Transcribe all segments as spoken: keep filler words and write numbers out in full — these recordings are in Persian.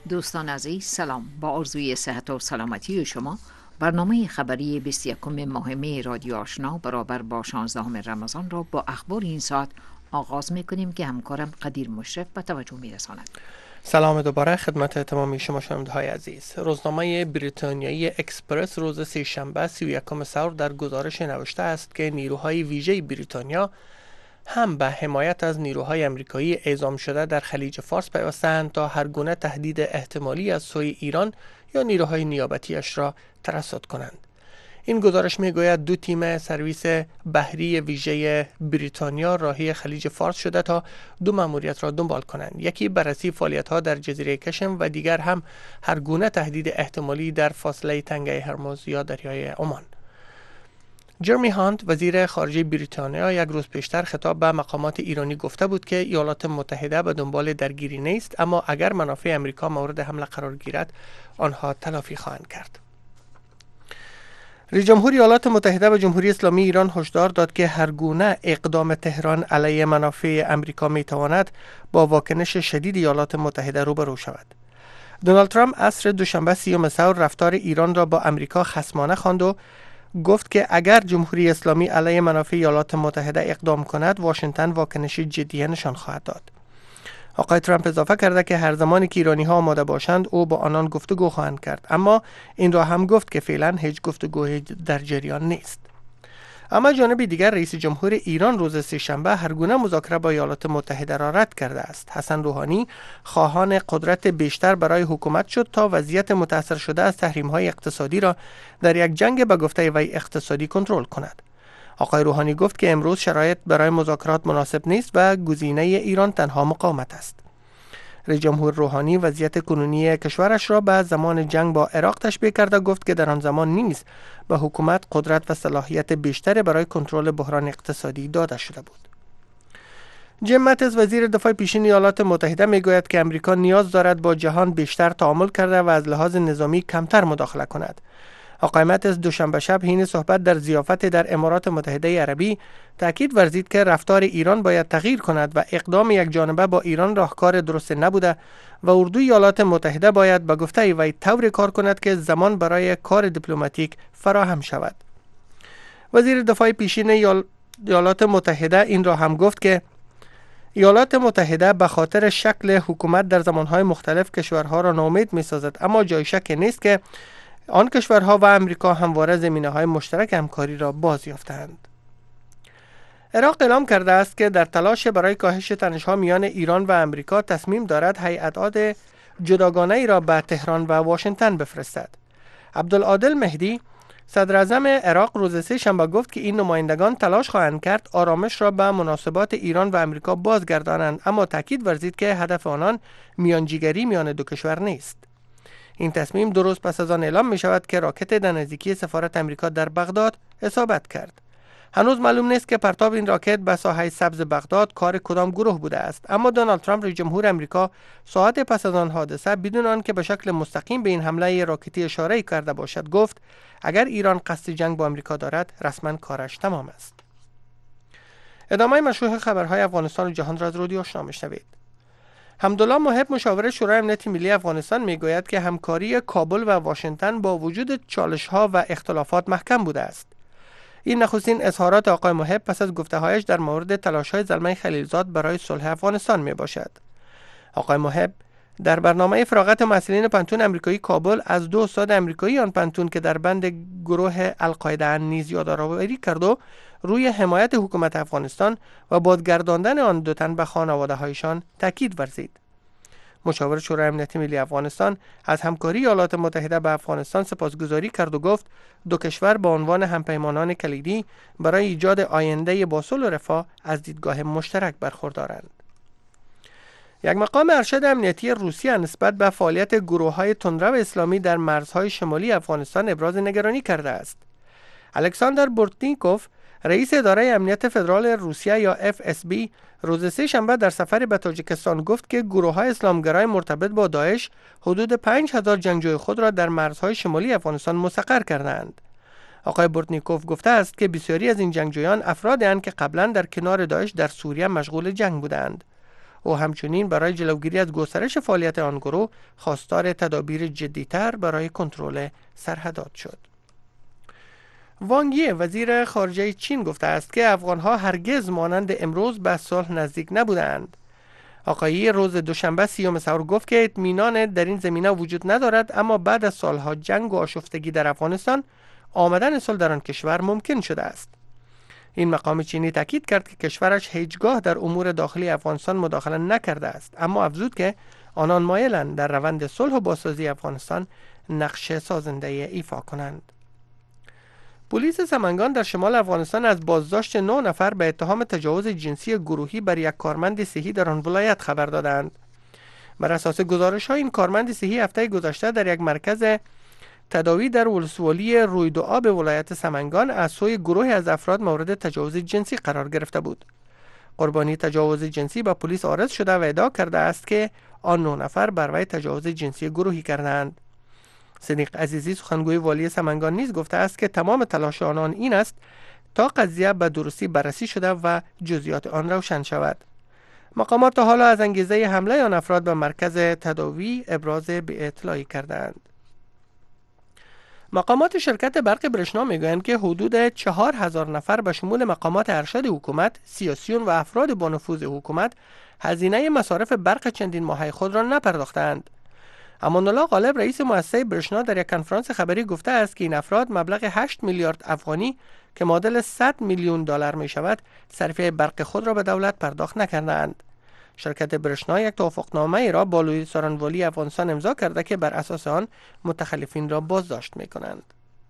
دوستان عزیز سلام. با آرزوی صحت و سلامتی شما برنامه خبری بیست و یکم ماه می رادیو آشنا برابر با شانزدهم رمضان را با اخبار این ساعت آغاز میکنیم که همکارم قدیر مشرف به توجه میرساند. سلام دوباره خدمت تمامی شما شنونده‌های عزیز. روزنامه بریتانیایی اکسپرس روز سه‌شنبه سی و یکم ثور در گزارش نوشته است که نیروهای ویژه بریتانیا هم به حمایت از نیروهای آمریکایی اعزام شده در خلیج فارس پیوستند تا هر گونه تهدید احتمالی از سوی ایران یا نیروهای نیابتیش را ترصد کنند. این گزارش میگوید دو تیم سرویس بحری ویژه بریتانیا راهی خلیج فارس شده تا دو مأموریت را دنبال کنند. یکی بررسی فعالیت‌ها در جزیره کشم و دیگر هم هر گونه تهدید احتمالی در فاصله تنگه هرمز یا دریای عمان. جرمی هانت وزیر خارجه بریتانیا یک روز پیشتر خطاب به مقامات ایرانی گفته بود که ایالات متحده به دنبال درگیری نیست، اما اگر منافع امریکا مورد حمله قرار گیرد آنها تلافی خواهند کرد. رئیس جمهور ایالات متحده به جمهوری اسلامی ایران هشدار داد که هر گونه اقدام تهران علیه منافع امریکا میتواند با واکنش شدید ایالات متحده روبرو شود. دونالد ترامپ عصر دوشنبه سیوم ثور رفتار ایران را با امریکا خصمانه خواند و گفت که اگر جمهوری اسلامی علیه منافع ایالات متحده اقدام کند، واشنگتن واکنش جدی نشان خواهد داد. آقای ترامپ اضافه کرده که هر زمانی که ایرانی ها آماده باشند او با آنان گفتگو خواهند کرد، اما این را هم گفت که فعلا هیچ گفتگوی در جریان نیست. اما جانب دیگر رئیس جمهور ایران روز سه‌شنبه هر گونه مذاکره با ایالات متحده را رد کرده است. حسن روحانی خواهان قدرت بیشتر برای حکومت شد تا وضعیت متاثر شده از تحریم های اقتصادی را در یک جنگ به گفته وی اقتصادی کنترل کند. آقای روحانی گفت که امروز شرایط برای مذاکرات مناسب نیست و گزینه ایران تنها مقاومت است. رئیس جمهور روحانی وضعیت کنونی کشورش را به زمان جنگ با عراق تشبیه کرده، گفت که در آن زمان نیز به حکومت قدرت و صلاحیت بیشتر برای کنترل بحران اقتصادی داده شده بود. جیم ماتیس وزیر دفاع پیشین ایالات متحده میگوید که امریکا نیاز دارد با جهان بیشتر تعامل کرده و از لحاظ نظامی کمتر مداخله کند. آقای ماتیس دوشنبه شب حین صحبت در ضیافت در امارات متحده عربی تاکید ورزید که رفتار ایران باید تغییر کند و اقدام یک جانبه با ایران راهکار درست نبوده و اردوی ایالات متحده باید به گفته وی طوری کار کند که زمان برای کار دیپلماتیک فراهم شود. وزیر دفاع پیشین ایالات متحده این را هم گفت که ایالات متحده به خاطر شکل حکومت در زمانهای مختلف کشورها را ناامید می‌سازد، اما جای شک نیست که آن کشورها و امریکا همواره زمینه‌های مشترک همکاری را باز یافتند. عراق اعلام کرده است که در تلاش برای کاهش تنش‌ها میان ایران و امریکا تصمیم دارد هیئت‌عاد جداگانه ای را به تهران و واشنگتن بفرستد. عبدالعادل مهدی صدر اعظم عراق روز سه‌شنبه گفت که این نمایندگان تلاش خواهند کرد آرامش را به مناسبات ایران و امریکا بازگردانند، اما تاکید ورزید که هدف آنان میانجیگری میان دو کشور نیست. این تصمیم دو روز پس از آن اعلام می شود که راکت در نزدیکی سفارت امریکا در بغداد اصابت کرد. هنوز معلوم نیست که پرتاب این راکت به ساحه سبز بغداد کار کدام گروه بوده است، اما دونالد ترامپ رئیس جمهور امریکا ساعت پس از آن حادثه بدون آنکه به شکل مستقیم به این حمله راکتی اشاره کرده باشد گفت اگر ایران قصد جنگ با امریکا دارد رسما کارش تمام است. ادامه مشروع خبرهای افغانستان و جهان را از رادیو آشنا میشنوید. حمدالله محب مشاور شورای امنیت ملی افغانستان میگوید که همکاری کابل و واشنگتن با وجود چالش‌ها و اختلافات محکم بوده است. این نخستین اظهارات آقای محب پس از گفته‌هایش در مورد تلاش‌های زلمه خلیلزاد برای صلح افغانستان میباشد. آقای محب در برنامه فراغت مسئولین پنتون امریکایی کابل از دو استاد امریکایی آن پنتون که در بند گروه القاعده نیز یادآوری کرد و روی حمایت حکومت افغانستان و بازگرداندن آن دو تن به خانواده‌هایشان تاکید ورزید. مشاور شورای امنیت ملی افغانستان از همکاری ایالات متحده به افغانستان سپاسگزاری کرد و گفت دو کشور به عنوان همپیمانان کلیدی برای ایجاد آینده با صلح و رفاه از دیدگاه مشترک برخوردارند. یک مقام ارشد امنیتی روسیه نسبت به فعالیت گروه‌های تندرو اسلامی در مرزهای شمالی افغانستان ابراز نگرانی کرده است. الکساندر بورتنیکوف رئیس اداره امنیت فدرال روسیه یا اف اس بی روز سه‌شنبه در سفر به تاجیکستان گفت که گروه‌های اسلامگرای مرتبط با داعش حدود پنج هزار جنگجوی خود را در مرزهای شمالی افغانستان مستقر کردند. آقای بورتنیکوف گفته است که بسیاری از این جنگجویان افرادی هستند که قبلا در کنار داعش در سوریه مشغول جنگ بودند. او همچنین برای جلوگیری از گسترش فعالیت آن گروه خواستار تدابیر جدی‌تر برای کنترل سرحدات شد. وانگ یی وزیر خارجه چین گفته است که افغان‌ها هرگز مانند امروز به صلح نزدیک نبودند. آقای یی روز دوشنبه سیوم سحور گفت که اطمینان در این زمینه وجود ندارد، اما بعد از سالها جنگ و آشفتگی در افغانستان آمدن صلح در آن کشور ممکن شده است. این مقام چینی تاکید کرد که کشورش هیچگاه در امور داخلی افغانستان مداخله نکرده است، اما افزود که آنان مایلند در روند صلح و بازسازی افغانستان نقش سازنده ایفا کنند. پلیس سمنگان در شمال افغانستان از بازداشت نه نفر به اتهام تجاوز جنسی گروهی بر یک کارمند صحی در آن ولایت خبر دادند. بر اساس گزارش‌ها این کارمند صحی هفته گذشته در یک مرکز تداوی در ولسوالی رویدوآب ولایت سمنگان از سوی گروهی از افراد مورد تجاوز جنسی قرار گرفته بود. قربانی تجاوز جنسی به پلیس عارض شده و ادعا کرده است که آن نه نفر بر وی تجاوز جنسی گروهی کردند. صدیق عزیزی سخنگوی والی سمنگان نیز گفته است که تمام تلاش آنان این است تا قضیه به درستی بررسی شده و جزئیات آن روشن شود. مقامات تا حالا از انگیزه حمله آن افراد به مرکز تداوی ابراز بی‌اطلاعی کردند. مقامات شرکت برق برشنا میگویند که حدود چهار هزار نفر به شمول مقامات ارشد حکومت، سیاسیون و افراد با نفوذ حکومت هزینه مصارف برق چندین ماهه خود را نپرداختند. امان الله غالب رئیس مؤسسه برشنا در یک کنفرانس خبری گفته است که این افراد مبلغ هشت میلیارد افغانی که معادل صد میلیون دلار می شود صرفه برق خود را به دولت پرداخت نکردند. شرکت برشنا یک توافقنامه ای را با لوی سارنوالی افغانستان امضا کرده که بر اساس آن متخلفین را بازداشت می کنند.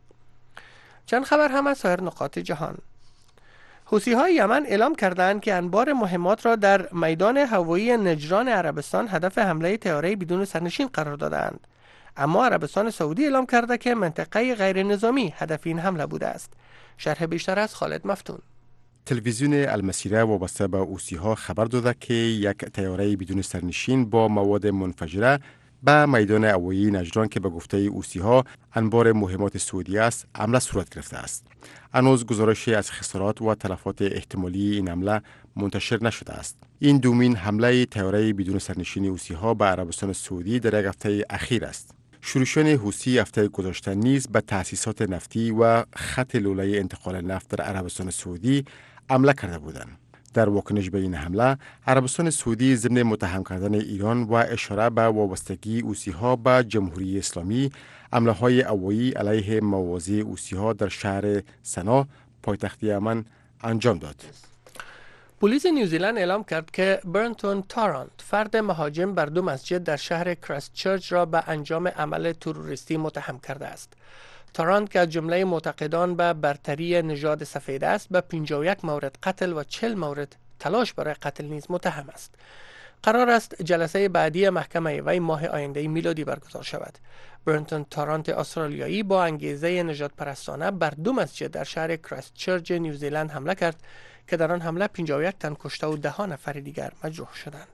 چند خبر هم از سایر نقاط جهان. حوثی‌های یمن اعلام کردند که انبار مهمات را در میدان هوایی نجران عربستان هدف حمله طیاره بدون سرنشین قرار دادند، اما عربستان سعودی اعلام کرده که منطقه غیر نظامی هدف این حمله بوده است. شرح بیشتر از خالد مفتون. تلویزیون المسیره وابسته به حوثی‌ها خبر داده که یک طیاره بدون سرنشین با مواد منفجره به میدان هوایی نجران که به گفته حوثی‌ها انبار مهمات سعودی است حمله صورت گرفته است. هنوز گزارشی از خسارات و تلفات احتمالی این حمله منتشر نشده است. این دومین حمله طیاره بدون سرنشین حوثی‌ها به عربستان سعودی در یک هفته اخیر است. شورشیان حوثی هفته گذشته نیز به تأسیسات نفتی و خط لوله انتقال نفت در عربستان سعودی حمله کرده بودند. در واکنش به این حمله، عربستان سعودی ضمن متهم کردن ایران و اشاره به وابستگی حوثی‌ها به جمهوری اسلامی، حمله‌های هوایی علیه مواضع حوثی‌ها در شهر سنا، پایتخت یمن انجام داد. پلیس نیوزیلند اعلام کرد که برنتون تارانت، فرد مهاجم بر دو مسجد در شهر کرایستچرچ را به انجام عمل تروریستی متهم کرده است. تارانت که از جمله معتقدان به برتری نژاد سفید است، به پنجاه و یک مورد قتل و چهل مورد تلاش برای قتل نیز متهم است. قرار است جلسه بعدی محکمه وی ماه آینده میلادی برگزار شود. برنتون تارانت استرالیایی با انگیزه نژاد پرستانه بر دو مسجد در شهر کرایستچرچ نیوزیلند حمله کرد که در آن حمله پنجاه و یک تن کشته و ده نفر دیگر مجروح شدند.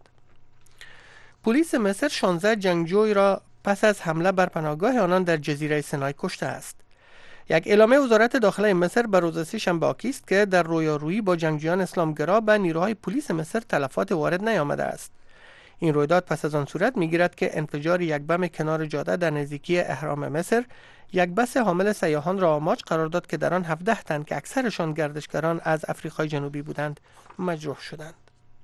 پلیس مصر شانزده جنگجوی را پس از حمله بر پناهگاه آنان در جزیره سینای کشته است. یک اعلامیه وزارت داخله مصر بر روز سه‌شنبه آکی است که در رویارویی با جنگجویان اسلامگرا به نیروهای پلیس مصر تلفات وارد نیامده است. این رویداد پس از آن صورت میگیرد که انفجار یک بم کنار جاده در نزدیکی اهرام مصر یک بس حامل سیاحان را آماج قرار داد که در آن هفده تن که اکثرشان گردشگران از آفریقای جنوبی بودند مجروح شدند.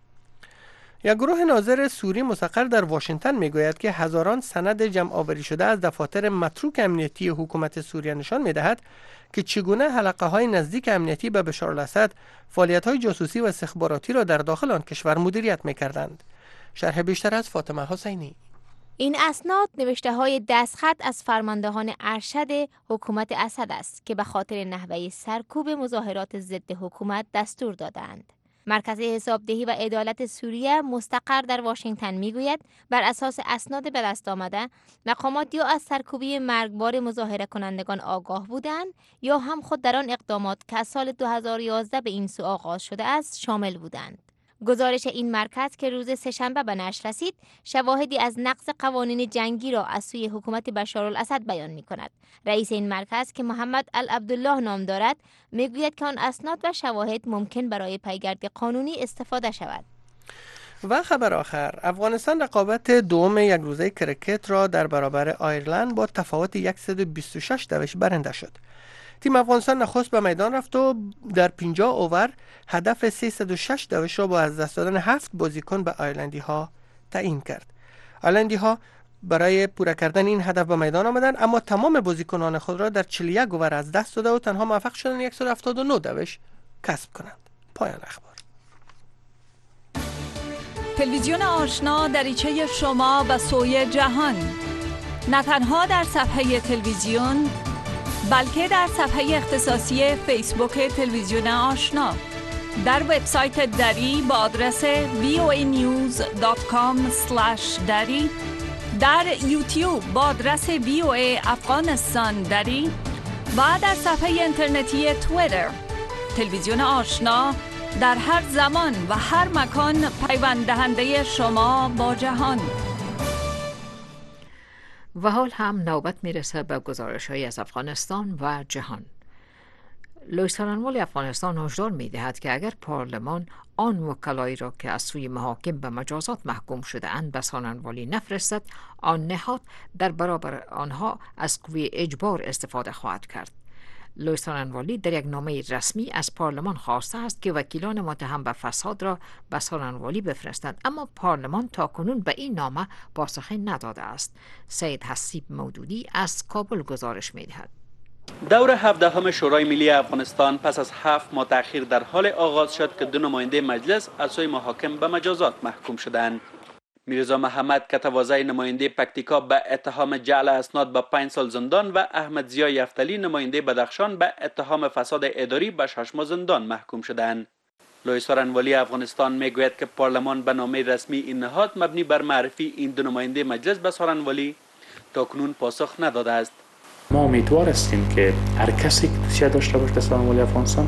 یک گروه ناظر سوری مستقر در واشنگتن میگوید که هزاران سند جمع آوری شده از دفاتر متروک امنیتی حکومت سوریه نشان میدهد که چگونه حلقه های نزدیک امنیتی به بشار الاسد فعالیت های جاسوسی و استخباراتی را در داخل آن کشور مدیریت میکردند. شرح بیشتر از فاطمه حسینی. این اسناد نوشته های دستخط از فرماندهان ارشد حکومت اسد است که به خاطر نحوه سرکوب مظاهرات ضد حکومت دستور دادند. مرکز حسابدهی و عدالت سوریه مستقر در واشنگتن میگوید بر اساس اسناد به دست آمده مقامات یا از سرکوبی مرگبار مظاهره کنندگان آگاه بودند یا هم خود در آن اقدامات که از سال دو هزار و یازده به این سو آغاز شده است شامل بودند. گزارش این مرکز که روز سه‌شنبه به نشر رسید شواهدی از نقض قوانین جنگی را از سوی حکومت بشارالاسد بیان می کند. رئیس این مرکز که محمد العبدالله نام دارد میگوید که آن اسناد و شواهد ممکن برای پیگرد قانونی استفاده شود. و خبر آخر، افغانستان رقابت دوم یک روزه کرکت را در برابر آیرلند با تفاوت صد و بیست و شش دوش برنده شد. تیم افغانستان نخست به میدان رفت و در پنجاه اوور هدف سیصد و شش دوش را با از دست دادن هفت بازیکن به آیرلندی ها تعیین کرد. آیرلندی ها برای پورا کردن این هدف به میدان آمدند، اما تمام بازیکنان خود را در چهل و یک اوور از دست داده و تنها موفق شدند صد و هفتاد و نه دوش کسب کنند. پایان اخبار. تلویزیون آشنا دریچه شما به سوی جهان، نه تنها در صفحه تلویزیون بلکه در صفحه اختصاصی فیسبوک تلویزیون آشنا، در وبسایت دری با آدرس وی او ای نیوز دات کام اسلش دری، در یوتیوب با آدرس وی او ای افغانستان دری و در صفحه اینترنتی توییتر. تلویزیون آشنا در هر زمان و هر مکان پیوند دهنده شما با جهان. و حال هم نوبت میرسه به گزارش‌های از افغانستان و جهان. لوی سارنوالی افغانستان هشدار می‌دهد که اگر پارلمان آن وکلایی را که از سوی محاکم به مجازات محکوم شده اند به سارنوالی نفرستد، آن نهاد در برابر آنها از قوه اجبار استفاده خواهد کرد. لوی سارنوالی در یک نامه رسمی از پارلمان خواسته است که وکیلان متهم به فساد را به سارنوالی بفرستند، اما پارلمان تاکنون به این نامه پاسخی نداده است. سید حسیب مودودی از کابل گزارش می‌دهد. دور هفدهم شورای ملی افغانستان پس از هفت ماه تأخیر در حال آغاز شد که دو نماینده مجلس از سوی محاکم به مجازات محکوم شدند. میرزا محمد کتوازه نماینده پکتیکا به اتهام جعل اسناد به پنج سال زندان و احمد ضیا یفتلی نماینده بدخشان به اتهام فساد اداری به شش ماه زندان محکوم شدند. لوی سارنوالی افغانستان میگوید که پارلمان به نامه رسمی این نهاد مبنی بر معرفی این دو نماینده مجلس به سارنوالی تاکنون پاسخ نداده است. ما امیدوار هستیم که هر کسی که توصیه داشته باشه به سارنوالی افغانستان،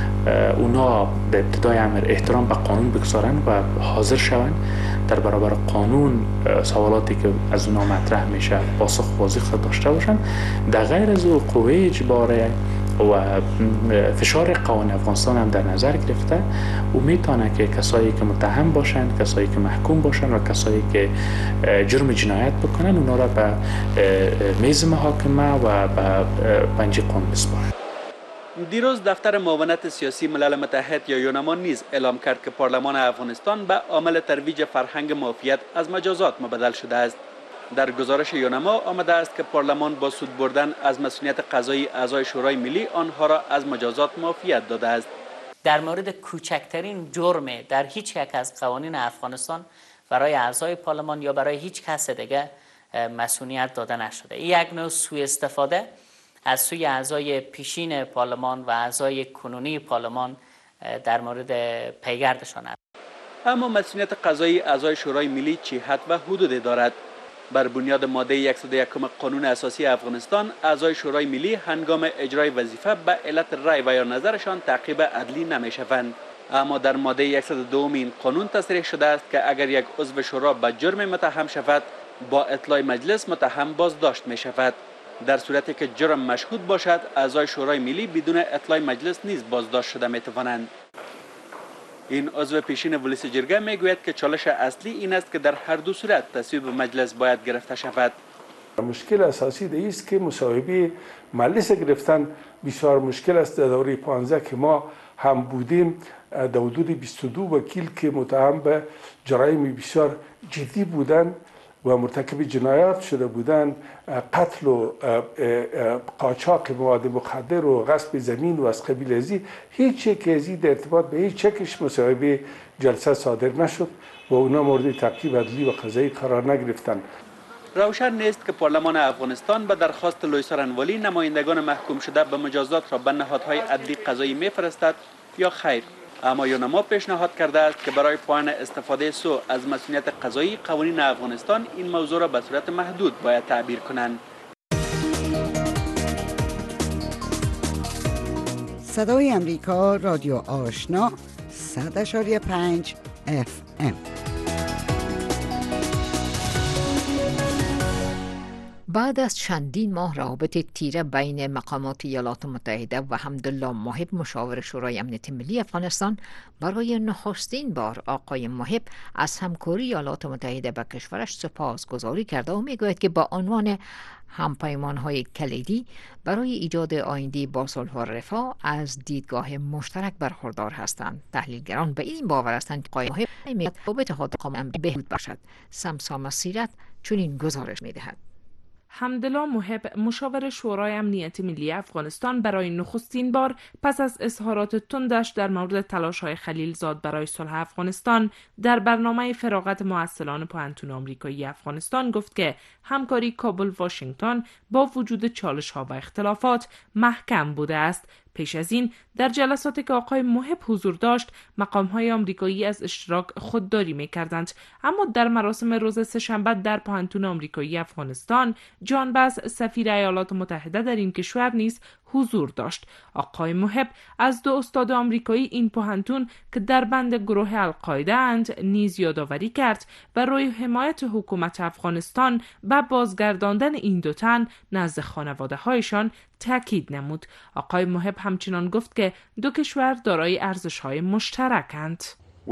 اونا به ابتدای امر احترام به قانون بگذارند و حاضر شوند در برابر قانون سوالاتی که از اونا مطرح میشه پاسخ واضح داشته باشند. در غیر از او قوه اجبار و فشار قوانین افغانستان هم در نظر گرفته و میتونه که کسایی که متهم باشند، کسایی که محکوم باشند و کسایی که جرم جنایت بکنن اونا را به میز محاکمه و به پنجه قانون بسپارند. دیروز دفتر معاونت سیاسی ملل متحد یا یونما نیز اعلام کرد که پارلمان افغانستان به عامل ترویج فرهنگ معافیت از مجازات مبدل شده است. در گزارش یونما آمده است که پارلمان با سود بردن از مسئولیت قضایی اعضای شورای ملی آنها را از مجازات معافیت داده است. در مورد کوچکترین جرم در هیچ یک از قوانین افغانستان برای اعضای پارلمان یا برای هیچ کس دیگه مسئولیت داده نشده. این یک نوع سوء استفاده از سوی اعضای پیشین پارلمان و اعضای کنونی پارلمان در مورد پیگردشان است. اما مسئولیت قضایی اعضای شورای ملی چه حد و حدودی دارد؟ بر بنیاد ماده صد و یک قانون اساسی افغانستان، اعضای شورای ملی هنگام اجرای وظیفه به علت رأی و یا نظرشان تعقیب عدلی نمی‌شوند. اما در ماده صد و دو این قانون تصریح شده است که اگر یک عضو شورا به جرم متهم شود، با اطلاع مجلس متهم بازداشت می شود. در صورتی که جرم مشهود باشد، اعضای شورای ملی بدون اطلاع مجلس نیز بازداشت شده می توانند. این عضو پیشین ولس جرگه می گوید که چالش اصلی این است که در هر دو صورت تصویب مجلس باید گرفته شود. مشکل اساسی ده است که مصاحبه مجلس گرفتن بسیار مشکل است. در دوره پانزده که ما هم بودیم، در حدود بیست و دو وکیل که متهم به جرایم بسیار جدی بودند و مرتکب جنایات شده بودند، قتل و قاچاق مواد مخدر و غصب زمین و از قبیل ازی، هیچ یک از این در ارتباط به هیچ چکش مصاحبه جلسه صادر نشد و اونا مورد تعقیب عدلی و قضایی قرار نگرفتند. روشن نیست که پارلمان افغانستان به درخواست لوی سارنوالی نمایندگان محکوم شده به مجازات را به نهادهای عدلی قضایی میفرستد یا خیر. اما یونما پیشنهاد کرده است که برای پایان استفاده سو از مسئولیت قضایی قوانین افغانستان این موضوع را به صورت محدود باید تعبیر کنند. صدای امریکا، رادیو آشنا، صد اشاری پنج اف ام. بعد از چندین ماه روابط تیره بین مقامات ایالات متحده و حمدالله محب مشاور شورای امنیت ملی افغانستان، برای نخستین بار آقای محب از همکاری ایالات متحده با کشورش سپاسگزاری کرده و میگوید که با عنوان همپیمان‌های کلیدی برای ایجاد آینده‌ای با صلح و رفاه از دیدگاه مشترک برخوردار هستند. تحلیلگران به این باور هستند که آقای محب می‌گوید رابطه مقام امنیتی بهبود باشد. سمسام سیرت چنین گزارش می‌دهد. حمدالله محب مشاور شورای امنیت ملی افغانستان برای نخستین بار پس از اظهارات تندش در مورد تلاش‌های خلیلزاد برای صلح افغانستان در برنامه فراغت معسلان پوهنتون آمریکایی افغانستان گفت که همکاری کابل واشنگتن با وجود چالش‌ها و اختلافات محکم بوده است. پیش از این در جلساتی که آقای محب حضور داشت، مقام‌های آمریکایی از اشتراک خودداری می‌کردند، اما در مراسم روز سه‌شنبه در پوهنتون آمریکایی افغانستان، جان باس سفیر ایالات متحده در این کشور نیز حضور داشت. آقای محب از دو استاد آمریکایی این پوهنتون که در بند گروه القاعده اند نیز یادآوری کرد و روی حمایت حکومت افغانستان و بازگرداندن این دو تن نزد خانواده‌هایشان تاکید نمود. آقای محب همچنان گفت که دو کشور دارای ارزش‌های مشترکند.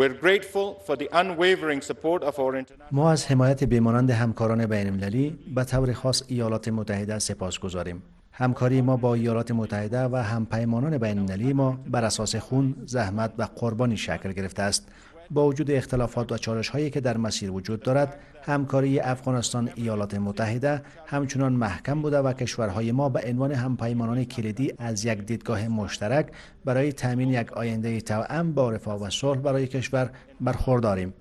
ما از حمایت بی‌مانند همکاران بین‌المللی به طور خاص ایالات متحده سپاسگزاریم. همکاری ما با ایالات متحده و همپیمانان بین‌المللی ما بر اساس خون، زحمت و قربانی شکل گرفته است. با وجود اختلافات و چالش‌هایی که در مسیر وجود دارد، همکاری افغانستان ایالات متحده همچنان محکم بوده و کشورهای ما به عنوان همپیمانان کلیدی از یک دیدگاه مشترک برای تامین یک آینده توأم با رفاه و صلح برای کشور برخورداریم.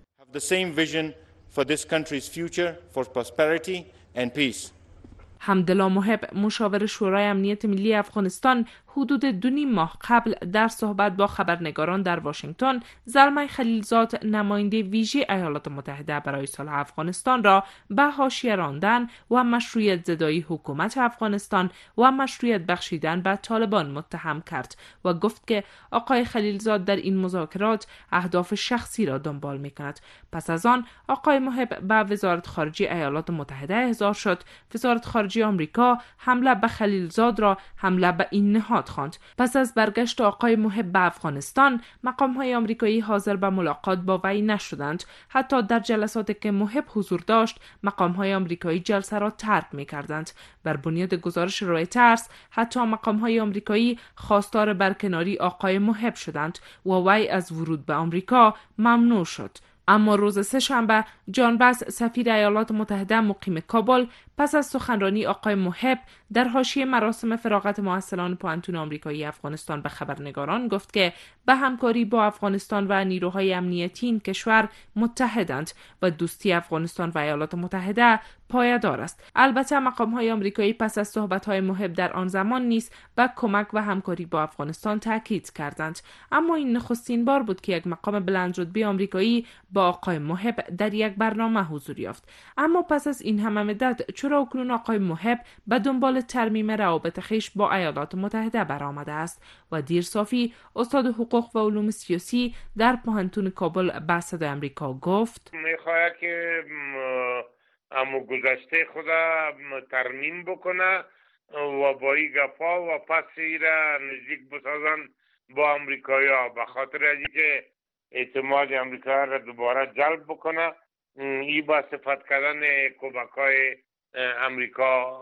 حمدالله محب مشاور شورای امنیت ملی افغانستان حدود دو نیم ماه قبل در صحبت با خبرنگاران در واشنگتن زلمه خلیلزاد نماینده ویژه ایالات متحده برای صلح افغانستان را به حاشیه راندن و مشروعیت زدایی حکومت افغانستان و مشروعیت بخشیدن به طالبان متهم کرد و گفت که آقای خلیلزاد در این مذاکرات اهداف شخصی را دنبال می‌کند. پس از آن آقای محب به وزارت خارجه ایالات متحده احضار شد. وزارت خارجه آمریکا حمله به خلیلزاد را حمله به این نهاد خواند. پس از برگشت آقای محب به افغانستان، مقام‌های آمریکایی حاضر به ملاقات با وی نشدند. حتی در جلساتی که محب حضور داشت، مقام‌های آمریکایی جلسه را ترک می‌کردند. بر بنیاد گزارش رویترز، حتی مقام‌های آمریکایی خواستار برکناری آقای محب شدند و وی از ورود به آمریکا ممنوع شد. اما روز سه‌شنبه جان باس سفیر ایالات متحده مقیم کابل پس از سخنرانی آقای محب در حاشیه مراسم فراغت معسلان پوهنتون آمریکایی افغانستان به خبرنگاران گفت که به همکاری با افغانستان و نیروهای امنیتی این کشور متحدند و دوستی افغانستان و ایالات متحده پایدار است. البته مقام‌های آمریکایی پس از صحبت‌های محب در آن زمان نیز به کمک و همکاری با افغانستان تاکید کردند. اما این نخستین بار بود که یک مقام بلندرتبه آمریکایی با آقای محب در یک برنامه حضور یافت. اما پس از این همه مدت چرا اکنون آقای محب به دنبال ترمیم روابط خویش با ایالات متحده برآمده است؟ و دیر صافی استاد حقوق و علوم سیاسی در پوهنتون کابل به صدای آمریکا گفت میخواد که اما گذشته خدا ترمیم بکنه و با این گپا و پس ایره نزدیک بسازن با امریکایی ها به خاطر از اینکه اعتماد امریکا را دوباره جلب بکنه. این با صفت کردن کمک‌های امریکا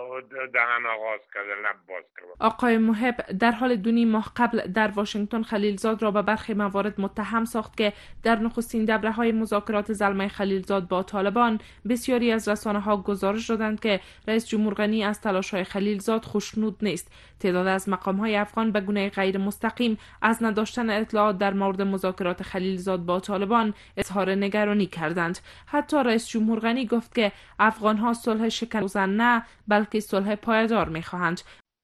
دهن آغاز کرده، لب باز کرده. آقای محب در حال دو نیم ماه قبل در واشنگتن خلیلزاد را به برخی موارد متهم ساخت که در نخستین دوره‌های مذاکرات زلمه خلیلزاد با طالبان بسیاری از رسانه‌ها گزارش دادند که رئیس جمهور غنی از تلاش‌های خلیلزاد خوشنود نیست. تعداد از مقام‌های افغان به گونه غیر مستقیم از نداشتن اطلاعات در مورد مذاکرات خلیلزاد با طالبان اظهار نگرانی کردند. حتی رئیس جمهور غنی گفت که افغان‌ها صلح شکن‌روزن نه بلکه صلح پایدار می‌خواهند.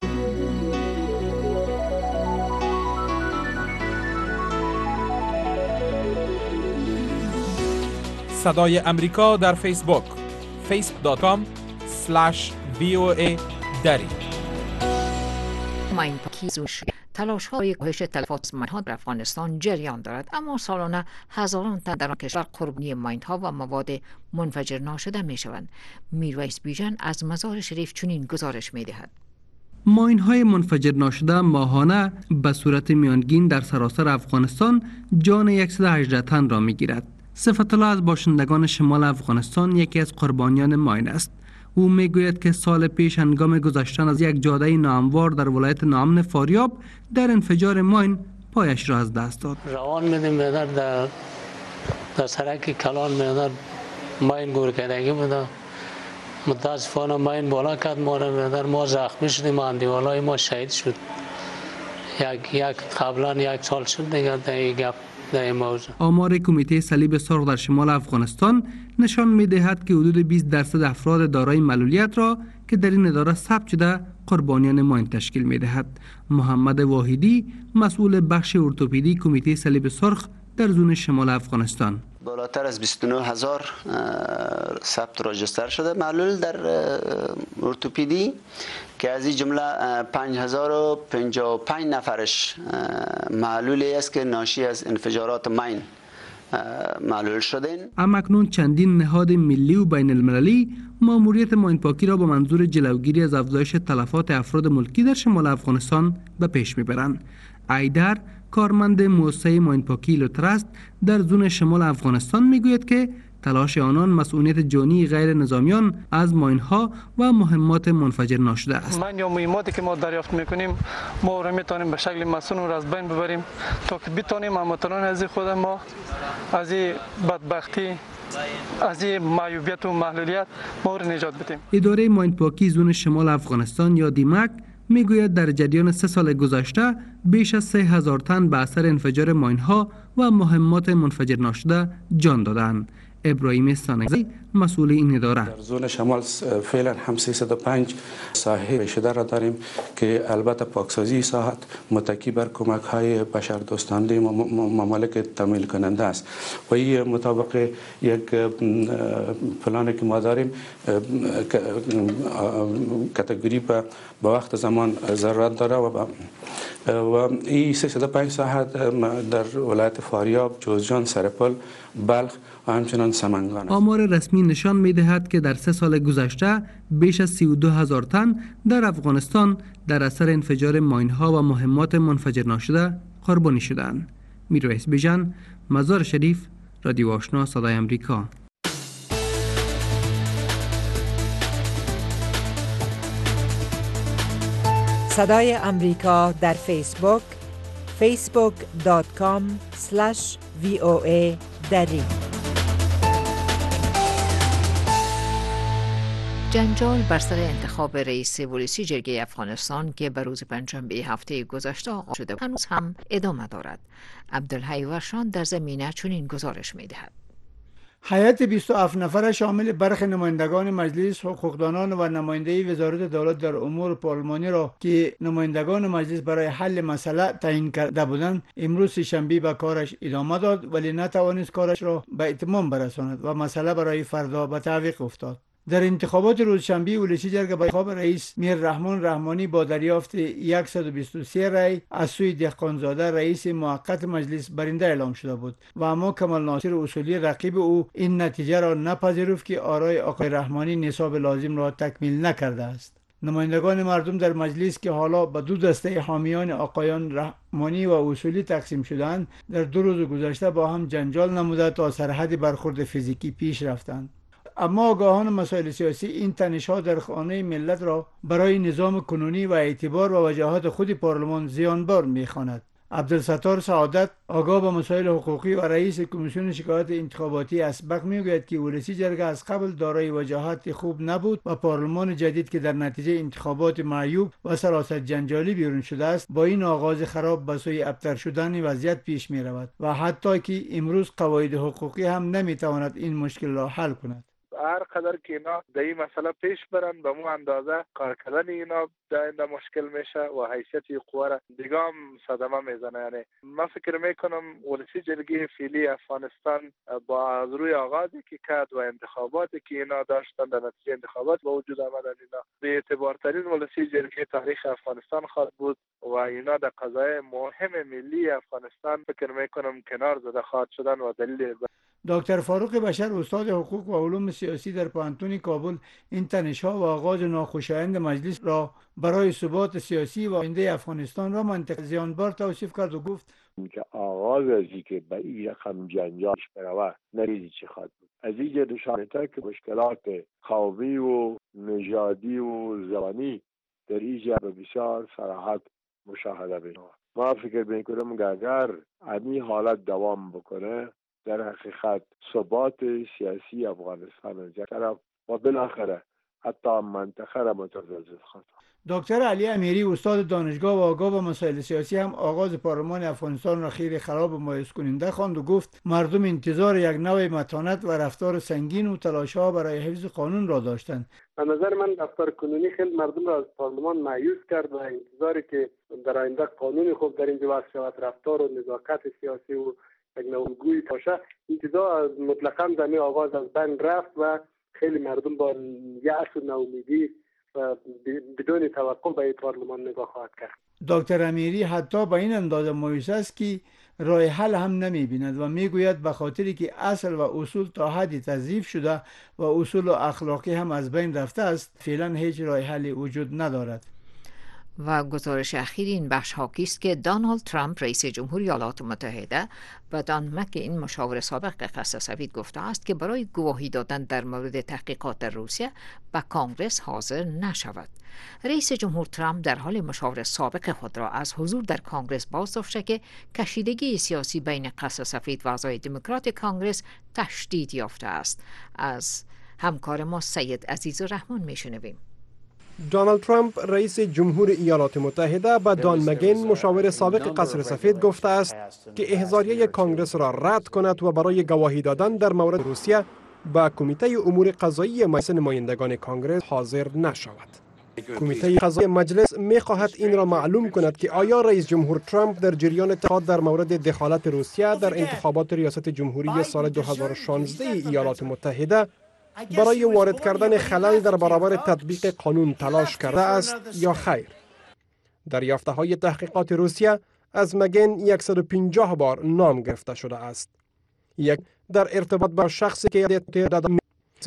صدای امریکا در فیسبوک فیسبوک دات کام اسلش وی او ای دری. ما این پاکیزوش تلاش های کاهش تلفات ماین‌ها در افغانستان جریان دارد، اما سالانه هزاران تن در آن کشور قربانی ماین‌ها و مواد منفجر ناشده می‌شوند. میرویس بیژن از مزار شریف چنین گزارش می‌دهد. ماین‌های منفجر ناشده ماهانه به صورت میانگین در سراسر افغانستان جان صد و هجده تن را می‌گیرد. صفت الله از باشندگان شمال افغانستان یکی از قربانیان ماین است. او میگوید که سال پیش هنگام گذشتن از یک جاده ناهموار در ولایت ناامن فاریاب در انفجار ماین پایش را از دست داد. روان میدیم در در در سرک کلان میدر ماین گور کردگی بوده. متاسفانه ماین بالا کرد ما را در ما زخمی شدیم، اندیوالای ما شهید شد. یک یک قبلا یک سال شد دیگه در این گپ. آمار کمیته صلیب سرخ در شمال افغانستان نشان می‌دهد که حدود بیست درصد افراد دارای معلولیت را که در این اداره ثبت شده قربانیان ماین تشکیل می‌دهد. محمد واحدی مسئول بخش ارتوپدی کمیته صلیب سرخ در زون شمال افغانستان: بالاتر از بیست و نه هزار ثبت راجستر شده معلول در ارتوپدی که از این جمله پنج هزار و پنجاه و پنج نفرش معلولی است که ناشی از انفجارات ماین معلول شدین. اما اکنون چندین نهاد ملی و بین المللی ماموریت ماین پاکی را با منظور جلوگیری از افزایش تلفات افراد ملکی در شمال افغانستان به پیش میبرند. ایدر کارمند مؤسسه ماین پاکی لوترست در زون شمال افغانستان میگوید که تلاش آنان مسئولیت جانی غیر نظامیان از ماین‌ها و مهمات منفجر ناشده است. ماین یا مهماتی که ما دریافت میکنیم ما را میتونیم به شکل مسئول را از بین ببریم تا که بتونیم هموطنان از خود ما از این بدبختی، از این معیوبیت و محلولیت ما را نجات بدیم. اداره ماین پاکی زون شمال افغانستان یا دیمک میگوید در جریان سه سال گذشته بیش از سه هزار تن به اثر انفجار ماین‌ها و مهمات منفجر ناشده جان دادند. ابراهیم سانگزی مسئول این اداره: در زون شمال فعلا هم سیصد و پنج ساحه پیش‌در را داریم که البته پاکسازی ساحت متکی بر کمک های بشردوستانه ممالک تمویل کننده است و این مطابق یک پلانی که ما داریم کاتگوری به وقت زمان ضرورت داره و و این سیصد و پنج ساحت در ولایت فاریاب، جوزجان، سرپل، بلخ و همچنان سمنگان است. آمار رسمی نشان می‌دهد که در سه سال گذشته بیش از سی و دو هزار تن در افغانستان در اثر انفجار ماین‌ها و مهمات منفجر ناشده قربانی شدند. میرویس بیژن، مزار شریف، رادیو آشنا، صدای آمریکا. صدای آمریکا در فیسبوک فیسبوک دات کام اسلش وی او ای دری. جنجال بر سر انتخاب رئیس پلیسی جرگه افغانستان که به روز پنجشنبه هفته گذشته آغاز شده هنوز هم ادامه دارد. عبدالحی ورشان در زمینه چنین گزارش می‌دهد. هیئت بیست و هفت نفره شامل برخی نمایندگان مجلس، حقوقدانان و نماینده وزارت دولت در امور پارلمانی را که نمایندگان مجلس برای حل مسئله تعیین کرده بودند امروز سه‌شنبه به کارش ادامه داد، ولی نتوانست کارش را به اتمام برساند و مسئله برای فردا به تعویق افتاد. در انتخابات روز شنبه ولسی جرگه به انتخاب رئیس میر رحمان رحمانی با دریافت صد و بیست و سه رای از سوی دهقانزاده رئیس موقت مجلس برنده اعلام شده بود و اما کمال ناصر اصولی رقیب او این نتیجه را نپذیرفت که آرای آقای رحمانی نصاب لازم را تکمیل نکرده است. نمایندگان مردم در مجلس که حالا به دو دسته حامیان آقایان رحمانی و اصولی تقسیم شدند در دو روز گذشته با هم جنجال نموده تا سرحد برخورد فیزیکی پیش رفتند. اما آگاهان مسائل سیاسی این تنش‌ها در خانه ملت را برای نظام کنونی و اعتبار و وجاهت خود پارلمان زیانبار می‌خواند. عبدالستار سعادت آگاه به مسائل حقوقی و رئیس کمیسیون شکایات انتخاباتی اسبق میگوید که ولسی جرگه از قبل دارای وجاهت خوب نبود و پارلمان جدید که در نتیجه انتخابات معیوب و سراسر جنجالی بیرون شده است با این آغاز خراب به سوی ابتر شدن وضعیت پیش می رود و حتی که امروز قواعد حقوقی هم نمی تواند این مشکل را حل کند. هر قدر که اینا در این مسئله پیش برن به مو اندازه کار کردن اینا در مشکل میشه و حیثیت قوه را دیگه هم صدمه میزنه. یعنی من فکر میکنم ولسی جرگه فعلی افغانستان با از روی آغازی که کرد و انتخاباتی که اینا داشتن در نتیجه انتخابات با وجود آمدن اینا به اعتبارترین ولسی جرگه تاریخ افغانستان خواهد بود و اینا در قضایای مهم ملی افغانستان فکر میکنم کنار زده خواهد شدن و دلیل دکتر فاروق بشر استاد حقوق و علوم سیاسی در پوهنتون کابل این تنش‌ها و آغاز ناخوشایند مجلس را برای ثبات سیاسی و آینده افغانستان را منطق زیانبار توصیف کرد و گفت که آغاز از که به این رقم جنجالش برود نریزی چه خواهد بود. از اینجا نشان می‌دهد که مشکلات قومی و نژادی و زبانی در اینجا به بسیار صراحت مشاهده می‌شود. ما فکر می‌کنم که اگر این حالت دوام بکنه در حقیقت ثبات سیاسی افغانستان از یک طرف و بالاخره حتی منطقه را متضرر خواهد. دکتر علی امیری استاد دانشگاه و آگاه به مسائل سیاسی هم آغاز پارلمان افغانستان را خیلی خراب و مایوس کننده خواند و گفت مردم انتظار یک نوع متانت و رفتار سنگین و تلاش‌ها برای حفظ قانون را داشتند. به نظر من رفتار کنونی خیلی مردم را از پارلمان مایوس کرد و انتظاری که در آینده قانون خوب در اینجا وضع شود، رفتار و نزاکت سیاسی و یک نوگوی باشه، انتظار مطلقاً زمین آغاز از بین رفت و خیلی مردم با یأس و ناامیدی و بدون توقع به پارلمان نگاه خواهد کرد. دکتر امیری حتی به این اندازه مایوس است که راه حل هم نمی‌بیند و میگوید به خاطری که اصل و اصول تا حدی تضعیف شده و اصول و اخلاقی هم از بین رفته است، فعلا هیچ راه حلی وجود ندارد. و گزارش اخیر این بخش حاکی است که دونالد ترامپ رئیس جمهوری ایالات متحده و دان مکین مشاور سابق قصر سفید گفته است که برای گواهی دادن در مورد تحقیقات در روسیه به کانگرس حاضر نشود. رئیس جمهور ترامپ در حال مشاور سابق خود را از حضور در کانگرس بازداشته که کشیدگی سیاسی بین قصر سفید و اعضای دموکرات کانگرس تشدید یافته است. از همکار ما سید عزیز الرحمن میشنویم. دونالد ترامپ رئیس جمهور ایالات متحده به دان مگین مشاور سابق قصر سفید گفته است که احضاریه کانگرس را رد کند و برای گواهی دادن در مورد روسیه به کمیته امور قضایی مجلس نمایندگان کانگرس حاضر نشود. کمیته قضایی مجلس می خواهد این را معلوم کند که آیا رئیس جمهور ترامپ در جریان اتحاد در مورد دخالت روسیه در انتخابات ریاست جمهوری سال دو هزار و شانزده ایالات متحده برای وارد کردن خلل در برابر تطبیق قانون تلاش کرده است یا خیر. دریافته‌های تحقیقات روسیه از مگین صد و پنجاه بار نام گرفته شده است. یک در ارتباط با شخصی که دادم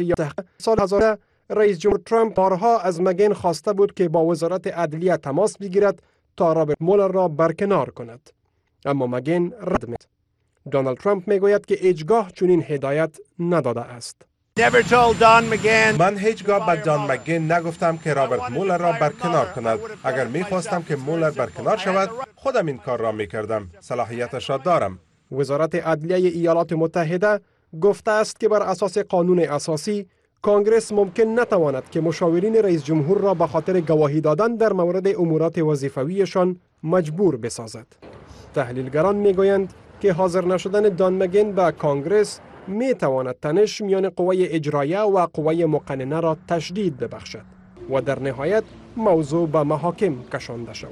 سال هزار رئیس جمهور ترامپ بارها از مگین خواسته بود که با وزارت عدلیه تماس بگیرد تا رابرت مولر را برکنار کند، اما مگین رد می‌کند. دونالد ترامپ میگوید که هیچگاه چنین هدایت نداده است. من هیچگاه به دان مگین نگفتم که رابرت مولر را برکنار کند. اگر میخواستم که مولر برکنار شود خودم این کار را میکردم. صلاحیتش را دارم. وزارت عدلیه ایالات متحده گفته است که بر اساس قانون اساسی کانگرس ممکن نتواند که مشاورین رئیس جمهور را به خاطر گواهی دادن در مورد امورات وظیفویشان مجبور بسازد. تحلیلگران میگویند که حاضر نشدن دان مگین به کانگرس می تواند تنش میان قوه اجرایه و قوه مقننه را تشدید ببخشد و در نهایت موضوع به محاکم کشانده شود.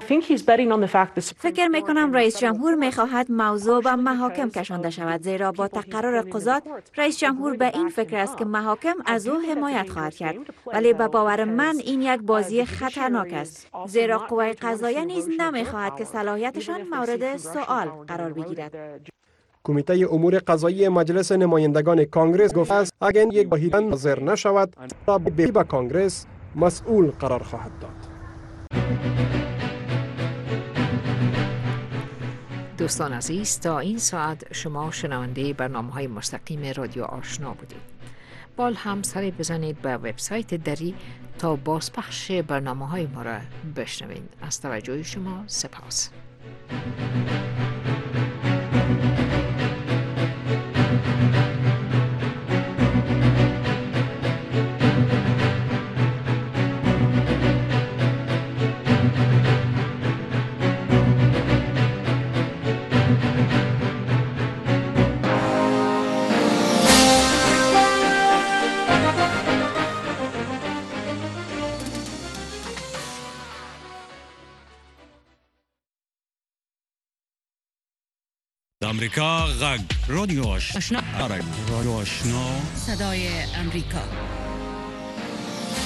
فکر می کنم رئیس جمهور می خواهد موضوع به محاکم کشانده شود، زیرا با تقرر قضات رئیس جمهور به این فکر است که محاکم از او حمایت خواهد کرد، ولی به باور من این یک بازی خطرناک است، زیرا قوه قضاییه نیز نمی خواهد که صلاحیتشان مورد سؤال قرار بگیرد. کمیته امور قضایی مجلس نمایندگان کانگرس گفته است اگر یک گواهی حاضر نشود تا به کانگرس مسئول قرار خواهد داد. دوستان عزیز، تا این ساعت شما شنونده برنامه‌های مستقیم رادیو آشنا بودید. بال هم سری بزنید به وبسایت دری تا بازپخش برنامه‌های ما را بشنوید. از توجه شما سپاس. امریکا غږ رادیو آشنا رادیو آشنا صدای امریکا